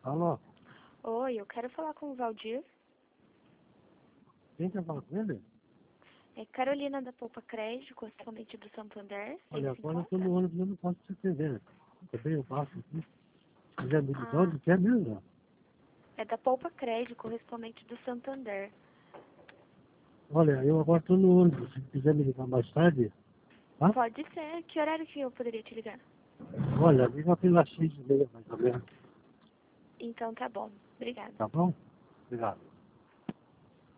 Alô? Oi, eu quero falar com o Valdir. Quem quer falar com ele? É Carolina da Poupa Crédito, correspondente do Santander. Olha, Ele se agora eu tô encontra? no ônibus, eu não posso te atender. Tá bem, eu passo aqui. Se quiser me ligar, Ah, onde quer mesmo? é da Poupa Crédito, correspondente do Santander. Olha, eu agora tô no ônibus. Se quiser me ligar mais tarde, tá? Pode ser. Que horário que eu poderia te ligar? Olha, liga pela X6 mais ou menos. Então tá bom. Obrigada. Tá bom? Obrigado.